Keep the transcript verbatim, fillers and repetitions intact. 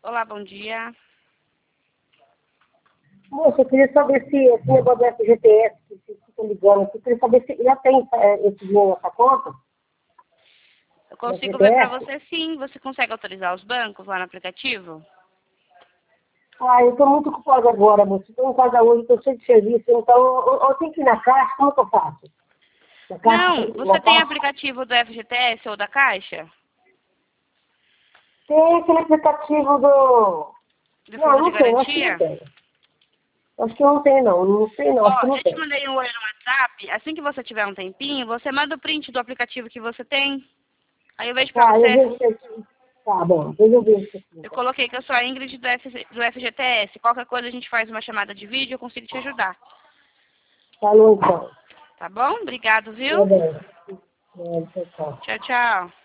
Olá, bom dia. Moça, eu queria saber se esse negócio do F G T S, que vocês ficam ligando aqui, eu queria saber se já tem é, esse dinheiro nessa conta? Eu consigo do ver para F G T S? você sim. Você consegue autorizar os bancos lá no aplicativo? Ah, eu estou muito ocupada agora, moça. Estou em casa hoje, estou cheio de serviço, então eu, eu tenho que ir na caixa, como que eu faço? Na caixa, Não, você na tem caixa? aplicativo do F G T S ou da Caixa? Tem aquele aplicativo do... Do Não, Fundo de não tem, acho que não Garantia? tem. Acho que não tem, não. Não sei, não, acho que Ó, não eu te tem. mandei um oi no WhatsApp. Assim que você tiver um tempinho, você manda o print do aplicativo que você tem. Aí eu vejo pra Tá, eu você. vejo aqui. Tá bom, depois eu vejo isso aqui, Eu então. coloquei que eu sou a Ingrid do, F, do F G T S. Qualquer coisa a gente faz uma chamada de vídeo, eu consigo te ajudar. Falou, então. Tá bom? Obrigado, viu? Tá bem. É, tchau, tchau. Tchau, tchau.